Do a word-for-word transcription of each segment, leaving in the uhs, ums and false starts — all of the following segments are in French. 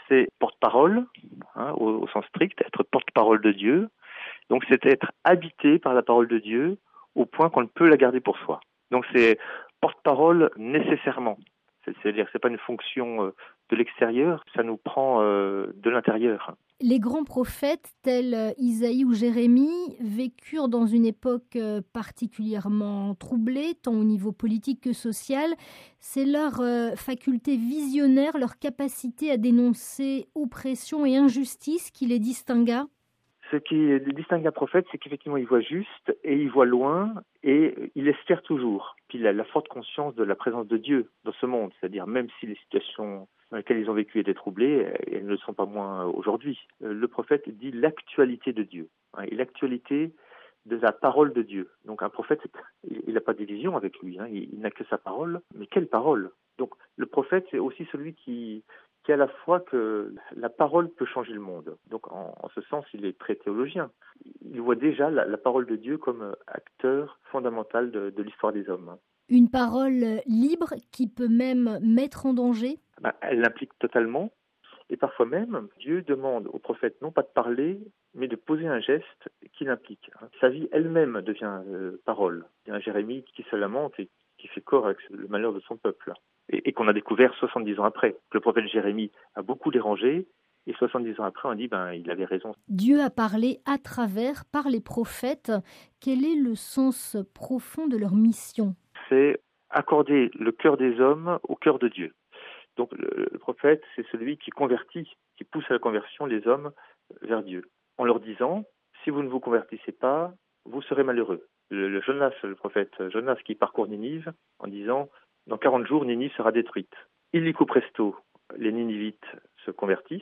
c'est porte-parole, hein, au, au sens strict, être porte-parole de Dieu. Donc c'est être habité par la parole de Dieu au point qu'on ne peut la garder pour soi. Donc c'est porte-parole nécessairement. C'est-à-dire que ce n'est pas une fonction de l'extérieur, ça nous prend euh, de l'intérieur. Les grands prophètes tels Isaïe ou Jérémie vécurent dans une époque particulièrement troublée, tant au niveau politique que social. C'est leur euh, faculté visionnaire, leur capacité à dénoncer oppression et injustice qui les distingua. Ce qui distingue un prophète, c'est qu'effectivement, il voit juste et il voit loin et il espère toujours. Puis il a la forte conscience de la présence de Dieu dans ce monde, c'est-à-dire même si les situations dans lesquelles ils ont vécu étaient troublées, elles ne le sont pas moins aujourd'hui. Le prophète dit l'actualité de Dieu, hein, et l'actualité de la parole de Dieu. Donc un prophète, il n'a pas de division avec lui, hein, il, il n'a que sa parole. Mais quelle parole ? Donc le prophète, c'est aussi celui qui... qui à la fois que la parole peut changer le monde. Donc en, en ce sens, il est très théologien. Il voit déjà la, la parole de Dieu comme acteur fondamental de, de l'histoire des hommes. Une parole libre qui peut même mettre en danger ? Ben, elle l'implique totalement. Et parfois même, Dieu demande au prophète non pas de parler, mais de poser un geste qui l'implique. Sa vie elle-même devient euh, parole. Il y a un Jérémie qui se lamente et qui fait corps avec le malheur de son peuple. Et, et qu'on a découvert soixante-dix ans après. Le prophète Jérémie a beaucoup dérangé, et soixante-dix ans après, on dit ben il avait raison. Dieu a parlé à travers, par les prophètes. Quel est le sens profond de leur mission ? C'est accorder le cœur des hommes au cœur de Dieu. Donc le, le prophète, c'est celui qui convertit, qui pousse à la conversion les hommes vers Dieu, en leur disant si vous ne vous convertissez pas, vous serez malheureux. Le, le Jonas, le prophète Jonas, qui parcourt Ninive en disant dans quarante jours, Ninive sera détruite. Illico presto, les Ninivites se convertissent,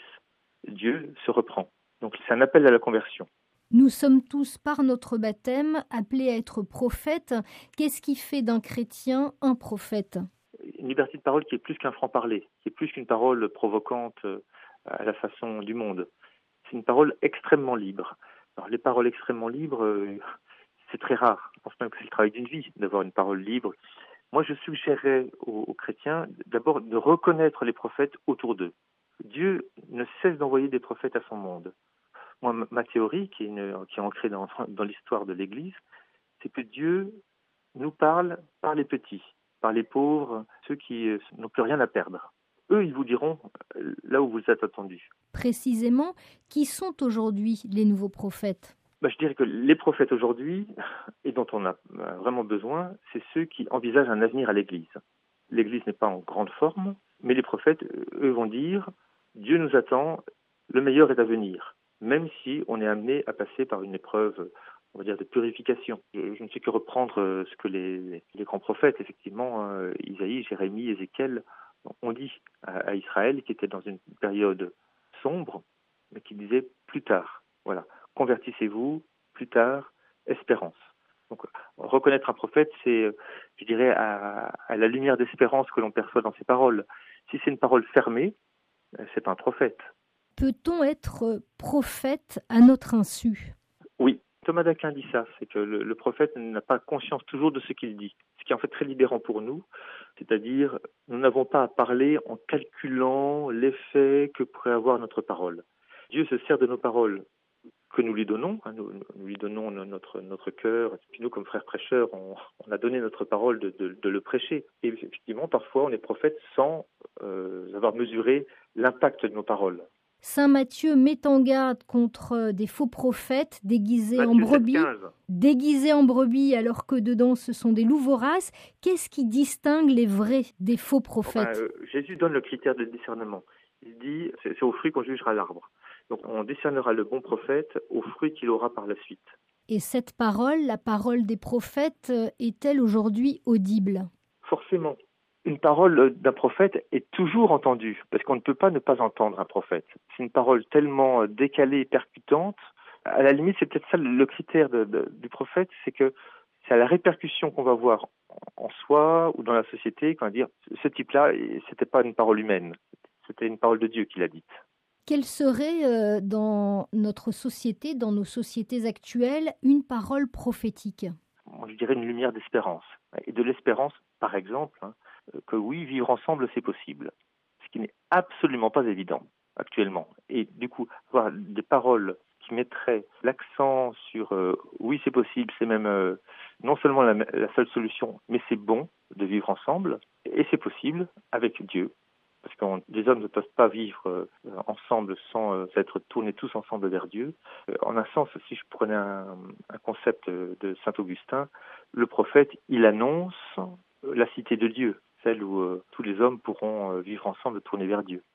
Dieu se reprend. Donc c'est un appel à la conversion. Nous sommes tous, par notre baptême, appelés à être prophètes. Qu'est-ce qui fait d'un chrétien un prophète ? Une liberté de parole qui est plus qu'un franc-parler, qui est plus qu'une parole provocante à la façon du monde. C'est une parole extrêmement libre. Alors les paroles extrêmement libres, c'est très rare. Je pense même que c'est le travail d'une vie d'avoir une parole libre. Moi, je suggérerais aux, aux chrétiens d'abord de reconnaître les prophètes autour d'eux. Dieu ne cesse d'envoyer des prophètes à son monde. Moi, ma théorie, qui est, une, qui est ancrée dans, dans l'histoire de l'Église, c'est que Dieu nous parle par les petits, par les pauvres, ceux qui n'ont plus rien à perdre. Eux, ils vous diront là où vous êtes attendus. Précisément, qui sont aujourd'hui les nouveaux prophètes ? Ben, je dirais que les prophètes aujourd'hui, et dont on a vraiment besoin, c'est ceux qui envisagent un avenir à l'Église. L'Église n'est pas en grande forme, mais les prophètes, eux, vont dire « Dieu nous attend, le meilleur est à venir », même si on est amené à passer par une épreuve, on va dire, de purification. Je, je ne sais que reprendre ce que les, les grands prophètes, effectivement, euh, Isaïe, Jérémie, Ézéchiel, ont dit à, à Israël, qui était dans une période sombre, mais qui disait « plus tard ». Voilà. Convertissez-vous, plus tard, espérance. Donc, reconnaître un prophète, c'est, je dirais, à, à la lumière d'espérance que l'on perçoit dans ses paroles. Si c'est une parole fermée, c'est pas un prophète. Peut-on être prophète à notre insu ? Oui. Thomas d'Aquin dit ça, c'est que le, le prophète n'a pas conscience toujours de ce qu'il dit. Ce qui est en fait très libérant pour nous, c'est-à-dire, nous n'avons pas à parler en calculant l'effet que pourrait avoir notre parole. Dieu se sert de nos paroles que nous lui donnons, hein, nous, nous lui donnons notre, notre cœur, et puis nous, comme frères prêcheurs, on, on a donné notre parole de, de, de le prêcher. Et effectivement, parfois, on est prophète sans euh, avoir mesuré l'impact de nos paroles. Saint Matthieu met en garde contre des faux prophètes déguisés Matthieu en brebis, sept quinze. déguisés en brebis alors que dedans ce sont des loups voraces. Qu'est-ce qui distingue les vrais des faux prophètes ? Enfin, euh, Jésus donne le critère de discernement. Il dit, c'est, c'est au fruit qu'on jugera l'arbre. Donc on discernera le bon prophète au fruit qu'il aura par la suite. Et cette parole, la parole des prophètes, est-elle aujourd'hui audible ? Forcément. Une parole d'un prophète est toujours entendue, parce qu'on ne peut pas ne pas entendre un prophète. C'est une parole tellement décalée et percutante. À la limite, c'est peut-être ça le critère de, de, du prophète, c'est que c'est à la répercussion qu'on va voir en soi ou dans la société qu'on va dire ce type-là, c'était pas une parole humaine, c'était une parole de Dieu qu'il a dite. Quelle serait euh, dans notre société, dans nos sociétés actuelles, une parole prophétique ? Moi, je dirais une lumière d'espérance. Et de l'espérance, par exemple, hein, que oui, vivre ensemble, c'est possible. Ce qui n'est absolument pas évident. actuellement. Et du coup, avoir des paroles qui mettraient l'accent sur euh, oui, c'est possible, c'est même euh, non seulement la, la seule solution, mais c'est bon de vivre ensemble, et c'est possible avec Dieu. Parce que les hommes ne peuvent pas vivre euh, ensemble sans euh, être tournés tous ensemble vers Dieu. Euh, en un sens, si je prenais un, un concept de saint Augustin, le prophète, il annonce la cité de Dieu, celle où euh, tous les hommes pourront euh, vivre ensemble, tournés vers Dieu.